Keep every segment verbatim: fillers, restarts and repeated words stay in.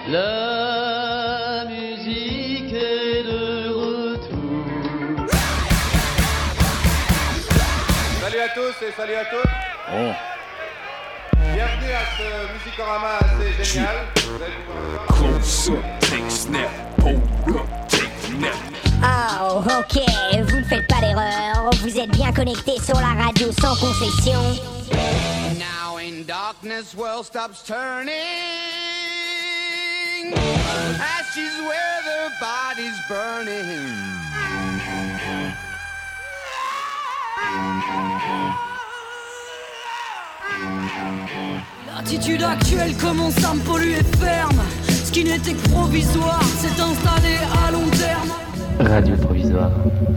La musique est de retour. Salut à tous et salut à toutes. Oh. Bienvenue à ce Musicorama assez génial. Vous allez pouvoir voir. Close up, take snap, hold up, take nap. Oh, ok, vous ne faites pas d'erreur. Vous êtes bien connectés sur la radio sans concession. Now in darkness, world stops turning. Ashes where the body's burning. L'attitude actuelle commence à me polluer ferme. Ce qui n'était que provisoire s'est installé à long terme. Radio provisoire.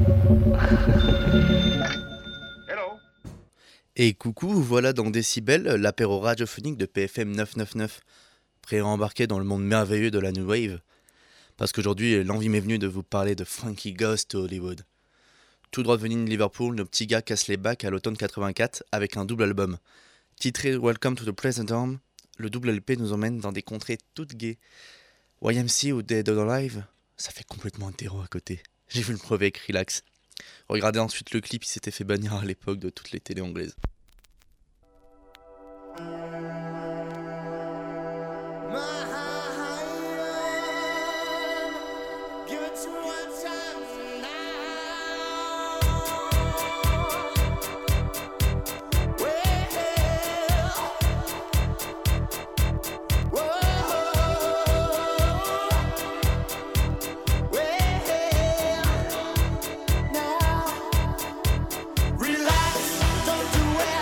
Hello. Et coucou, voilà dans Décibel, l'apéro radiophonique de P F M neuf cent quatre-vingt-neuf. Prêt à embarquer dans le monde merveilleux de la New Wave. Parce qu'aujourd'hui, l'envie m'est venue de vous parler de Frankie Ghost Hollywood. Tout droit venu de Liverpool, nos petits gars cassent les bacs à l'automne quatre-vingt-quatre avec un double album. Titré Welcome to the Present Home, le double L P nous emmène dans des contrées toutes gaies. Y M C ou Dead or Alive, ça fait complètement hétéro à côté. J'ai vu le brevet avec relax. Regardez ensuite le clip, il s'était fait bannir à l'époque de toutes les télés anglaises. Relax, don't do it.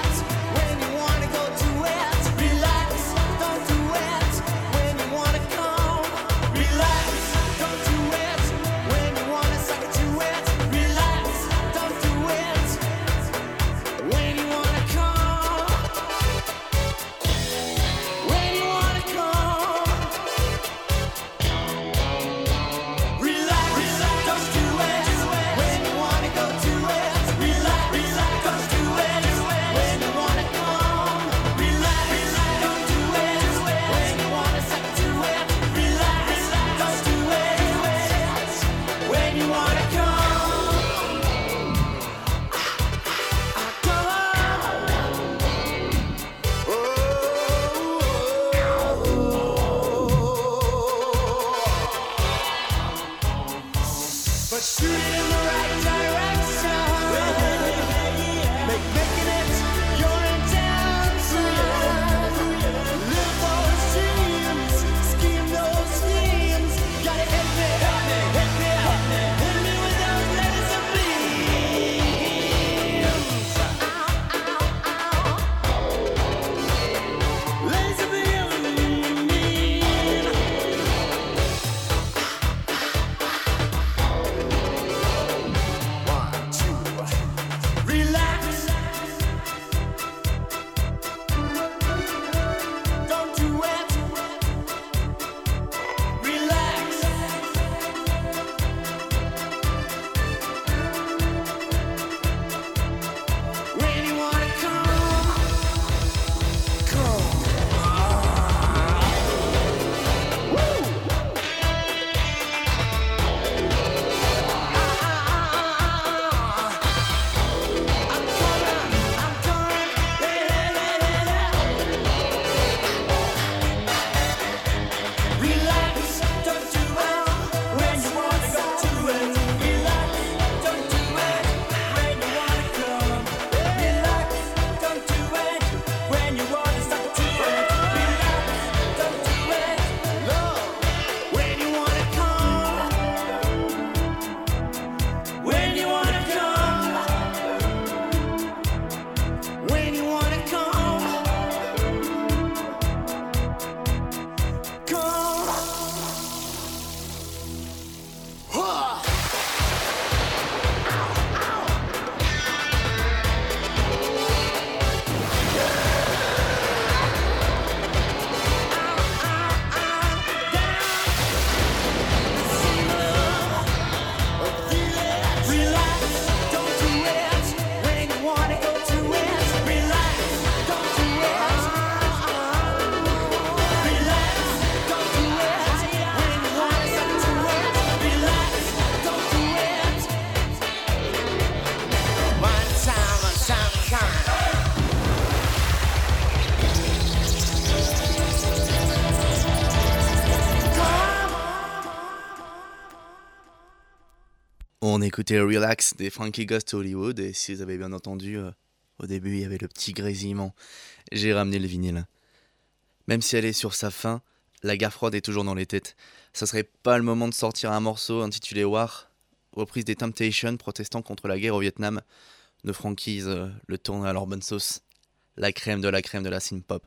On écoutait Relax des Frankie Goes to Hollywood et si vous avez bien entendu, euh, au début il y avait le petit grésillement. J'ai ramené le vinyle. Même si elle est sur sa fin, la guerre froide est toujours dans les têtes. Ça serait pas le moment de sortir un morceau intitulé War, reprise des Temptations protestant contre la guerre au Vietnam, de Frankies, euh, le tourne à leur bonne sauce. La crème de la crème de la synth-pop.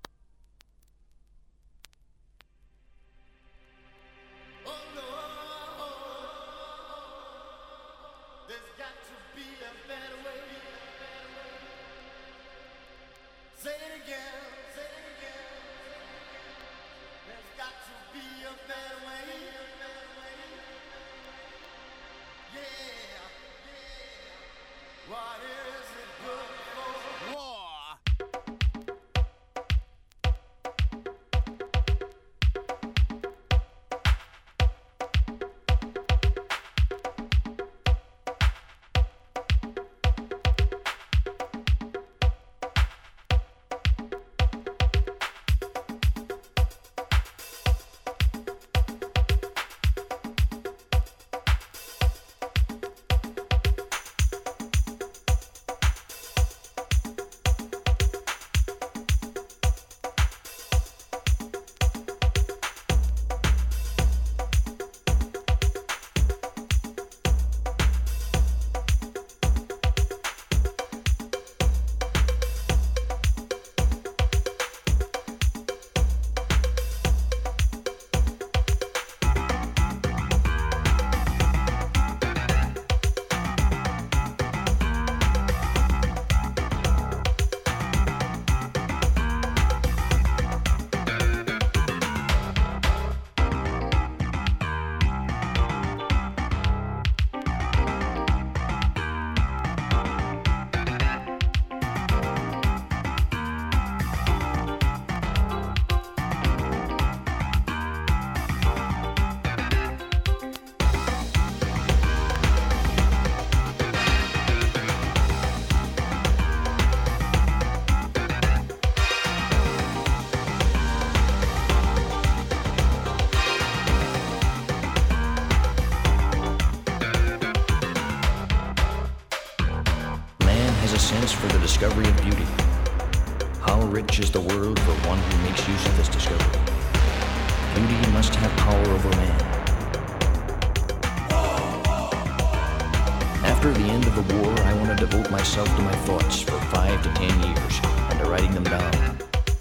For the discovery of beauty. How rich is the world for one who makes use of this discovery. Beauty must have power over man. After the end of the war, I want to devote myself to my thoughts for five to ten years and to writing them down.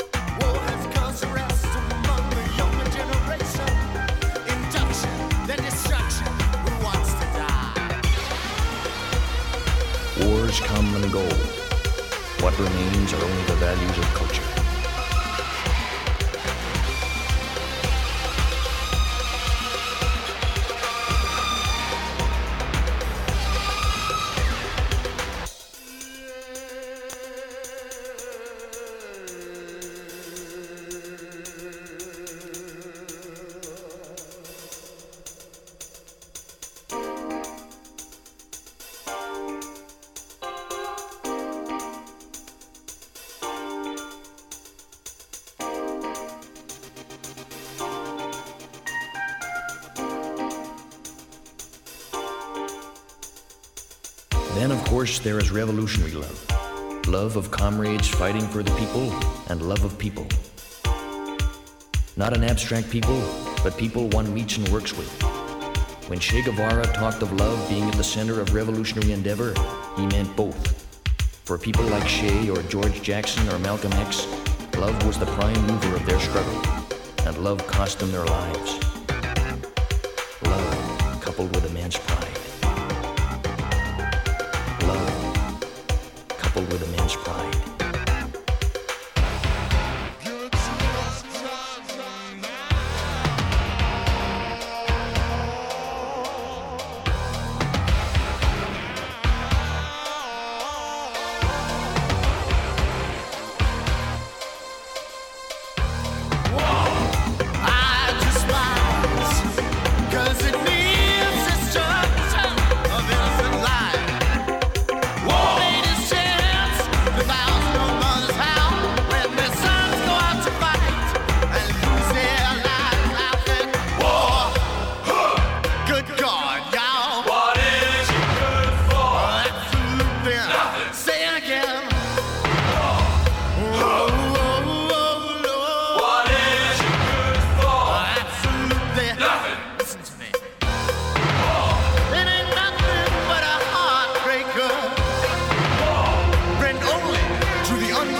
Wars come and go. What remains are only the values of culture. Then, of course, there is revolutionary love. Love of comrades fighting for the people, and love of people. Not an abstract people, but people one meets and works with. When Che Guevara talked of love being at the center of revolutionary endeavor, he meant both. For people like Che or George Jackson or Malcolm X, love was the prime mover of their struggle, and love cost them their lives. Love, coupled with a man's pride. Love, coupled with a man's pride. I just like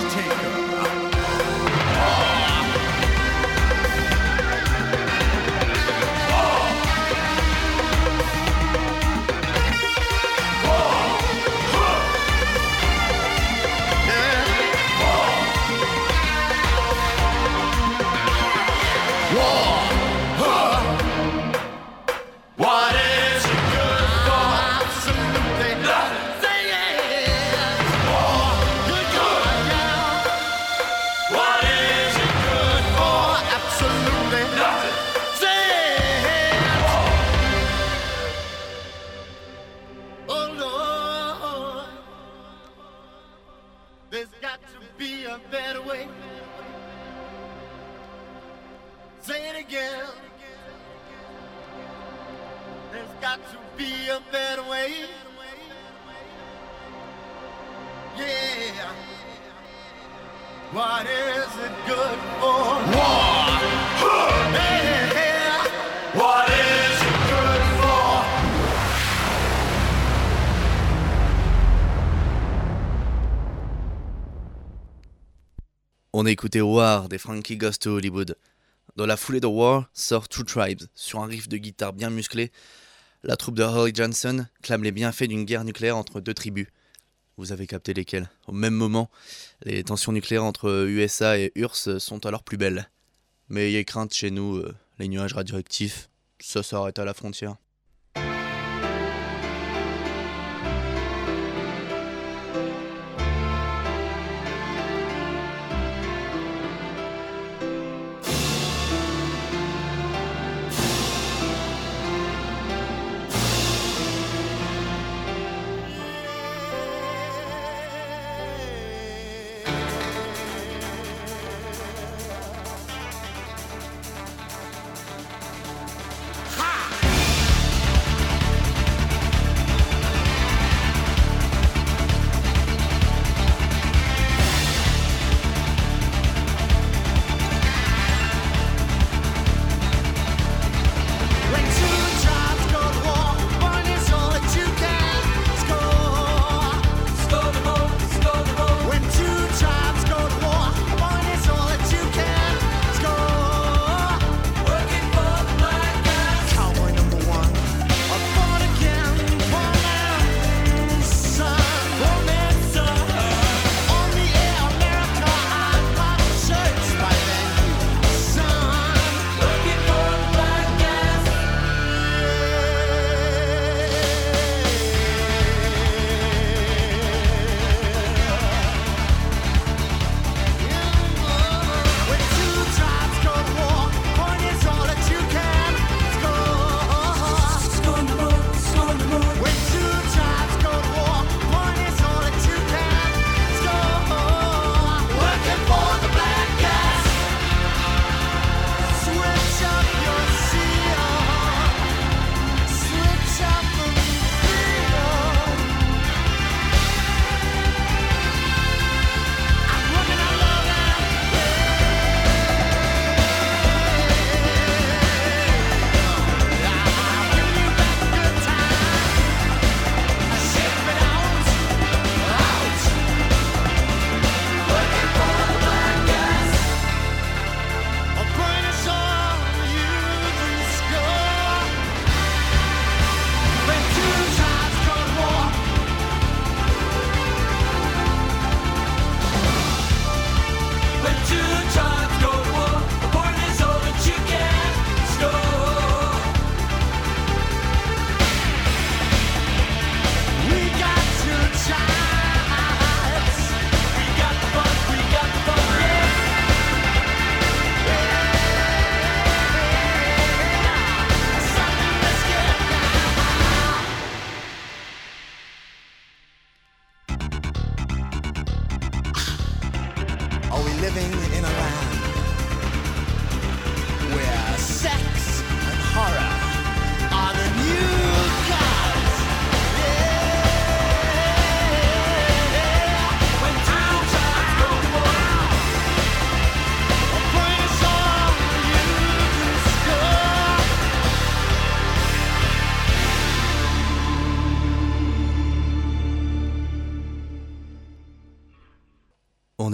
On a écouté War des Frankie Goes to Hollywood. Dans la foulée de War sort Two Tribes. Sur un riff de guitare bien musclé, la troupe de Holly Johnson clame les bienfaits d'une guerre nucléaire entre deux tribus. Vous avez capté lesquelles. Au même moment, les tensions nucléaires entre U S A et U R S S sont à leur plus belles. Mais ayez crainte chez nous, euh, les nuages radioactifs, ça s'arrête à la frontière.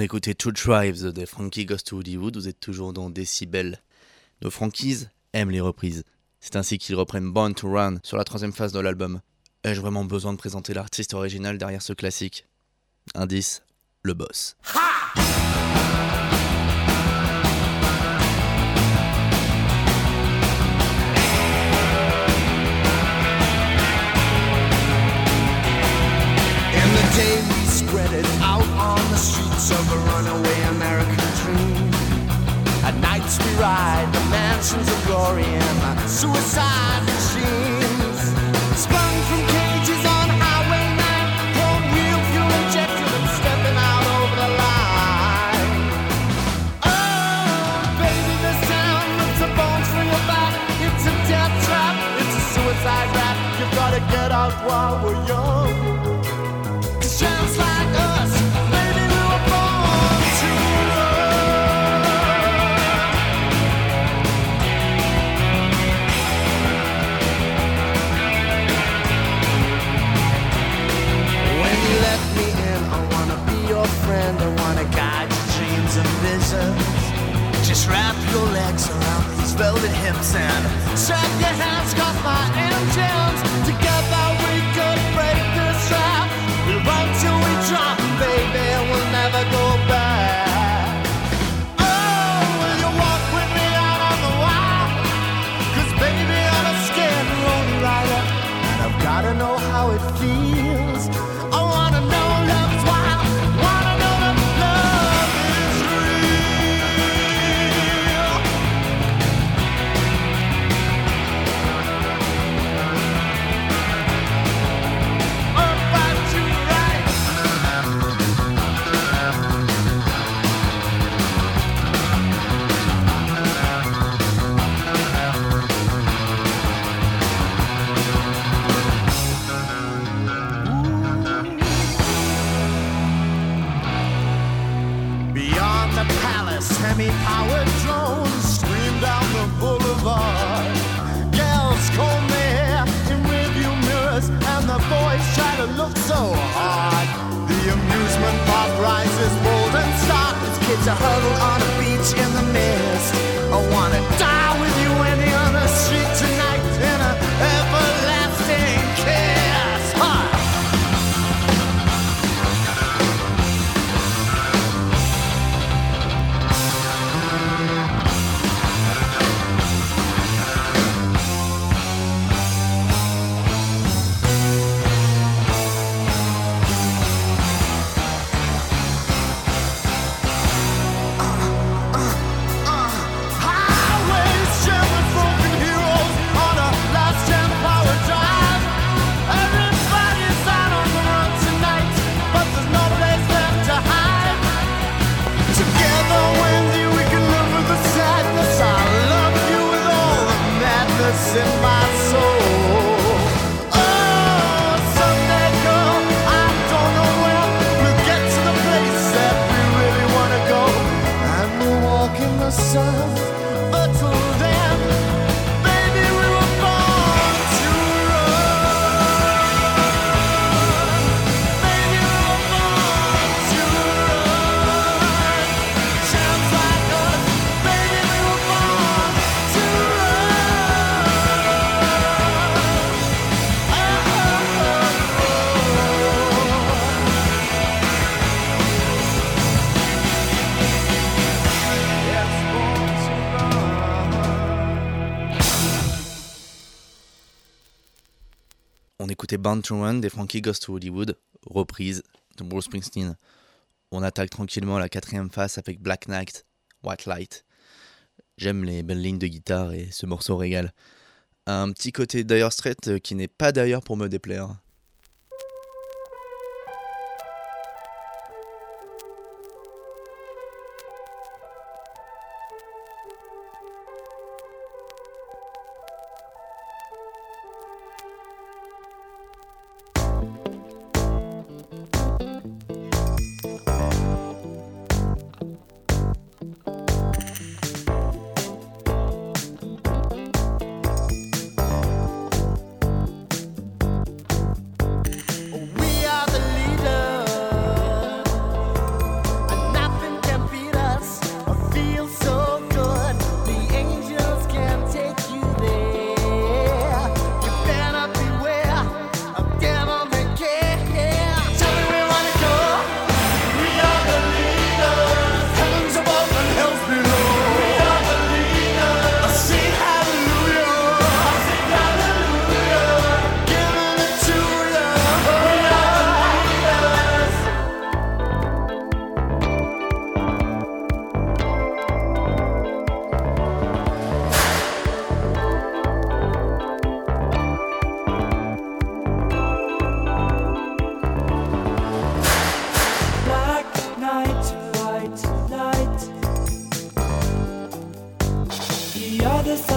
d'écouter Two Tribes des Frankie Goes to Hollywood, vous êtes toujours dans Décibel. Nos Frankies aiment les reprises. C'est ainsi qu'ils reprennent Born to Run sur la troisième phase de l'album. Ai-je vraiment besoin de présenter l'artiste original derrière ce classique ? Indice, le boss. In the day we spread it out on the streets of a runaway American dream. At nights we ride the mansions of glory and the suicide machines. Sprung from cages on Highway nine, home real fuel injected and stepping out over the line. Oh, baby, this town rips the bones from your back. It's a death trap, it's a suicide rap. You gotta get out while we're young. Just like us, maybe we were born to run. When you let me in, I wanna be your friend. I wanna guide your dreams and visions. Just wrap your legs around these velvet hips and strap your hands, cause my engines. Together we could break this trap. We'll run till we drop, baby, and we'll never go back. Oh, will you walk with me out on the wild? Cause baby, I'm a scared road rider, and I've gotta know how it feels. I wanna know love's wild, wanna know that love is real. Up and to right. Beyond the palace, semi-powered drones stream down the boulevard. Girls comb their hair in rearview mirrors, and the boys try to look so hard. The amusement park rises bold and stark as kids are huddled on a beach in the mist. I wanna die with you Wendy, on the street tonight in an everlasting kiss. Huh. Highways jammed with broken heroes on a last gen power drive. Everybody's out on the run tonight, but there's no place left to hide. Together, Wendy, we can live with the sadness. I love you with all the madness in my soul. Oh, someday, girl, I don't know where we'll get to the place that we really wanna go, and we'll walk in the sun. But till then, baby, we were born to run. Baby, we were born to run. Sounds like us, baby, we were born to run. Oh, oh, oh, yes, born to run. On écoutait Born to Run des Frankie Goes to Hollywood, reprise de Bruce Springsteen. On attaque tranquillement la quatrième phase avec Black Knight, White Light. J'aime les belles lignes de guitare et ce morceau régale. Un petit côté Dire Straits qui n'est pas d'ailleurs pour me déplaire.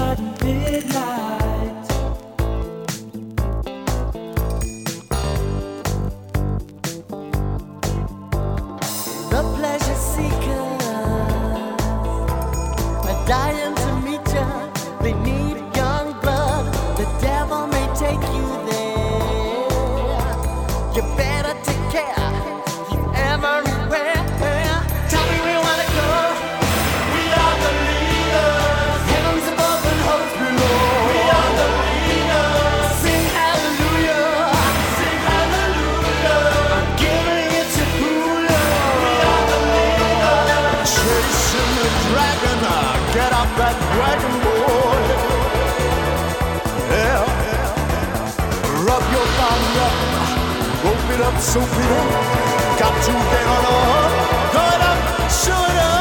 side of midnight. The pleasure seekers are dying to meet you. They need young blood. The devil may take you there. You better take care. He's everywhere. Tell me where you wanna go. We are the leaders. Heavens above and hopes below. We are the leaders. Sing hallelujah. Sing hallelujah. I'm giving it to Hula. We are the leaders. Chasing the dragon. Get off that dragon boy. Yeah. Rub your body up. Rope it up, soap it up. Got to get on up. Go it up, show it up.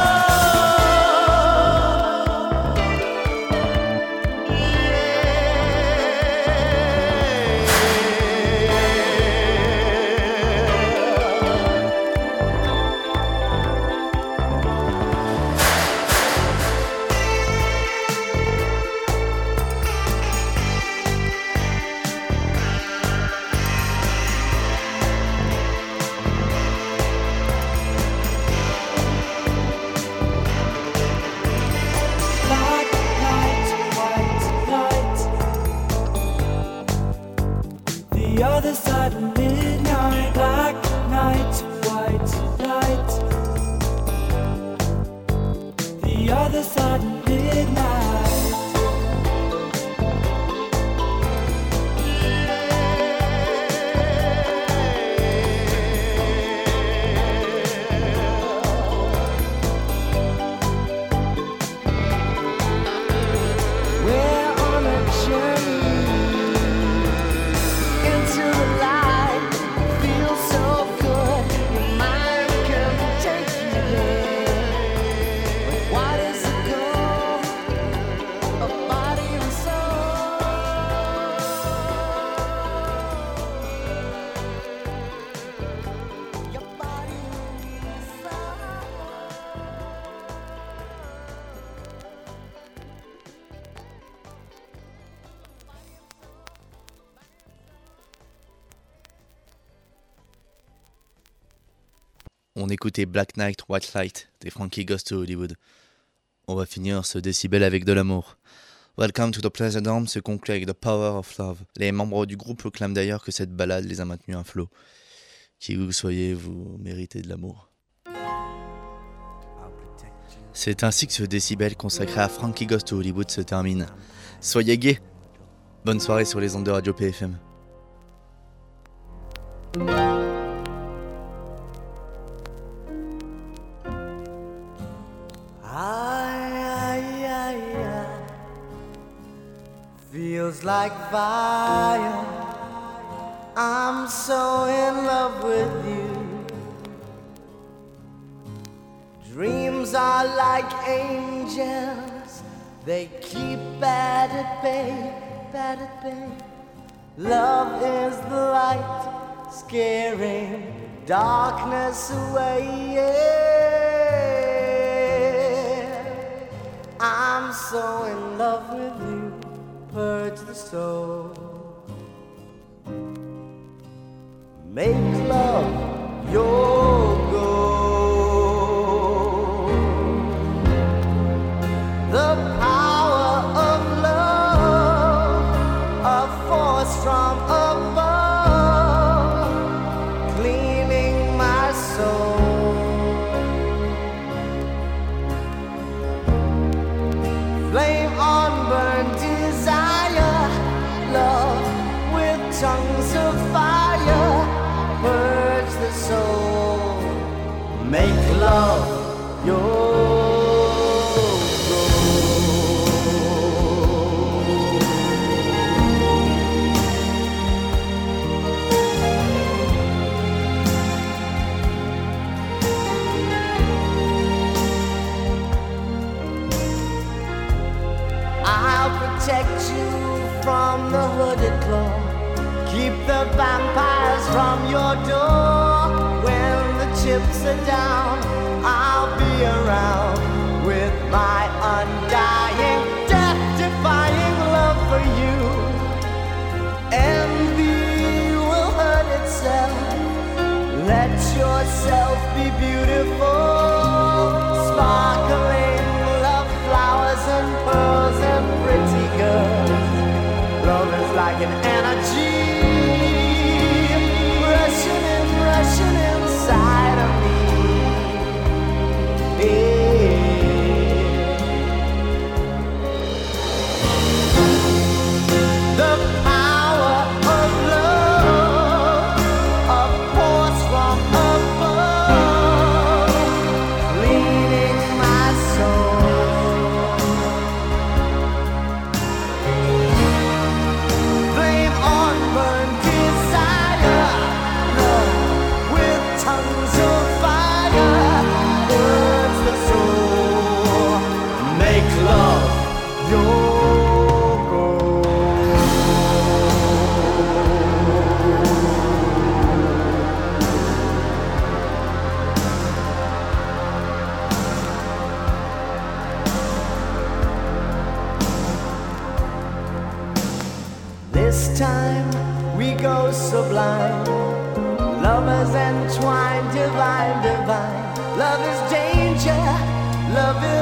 Black night, white night. The other side of midnight. Black night, white night. The other side of midnight. We're on a journey into the light. Feels so good. Your mind can take you there. But what is the goal? A body and soul. Your body and soul. On écoutait Black Knight, White Light des Frankie Goes to Hollywood. On va finir ce décibel avec de l'amour. Welcome to the Pleasure Dome se conclut avec The Power of Love. Les membres du groupe proclament d'ailleurs que cette ballade les a maintenus à flot. Qui vous soyez, vous méritez de l'amour. C'est ainsi que ce décibel consacré à Frankie Goes to Hollywood se termine. Soyez gays. Bonne soirée sur les ondes de Radio P F M. Ay, ay, ay, ay. Feels like fire. I'm so in love with you. Dreams are like angels. They keep bad at bay, bad at bay. Love is the light, scaring darkness away. Yeah. I'm so in love with you, purge the soul. Make love your goal. The power of love, a force from above, cleaning my soul. Flame on burn desire, love with tongues of fire, purge the soul. Make love your protect you from the hooded claw. Keep the vampires from your door. When the chips are down, I'll be around with my undying, death-defying like an energy rushing and rushing inside of me. The power of love, a force from above, leading my soul. Flame on burn desire, love with tongues of fire, words that soar, make love your This time we go sublime, lovers entwined, divine, divine. Love is danger, love is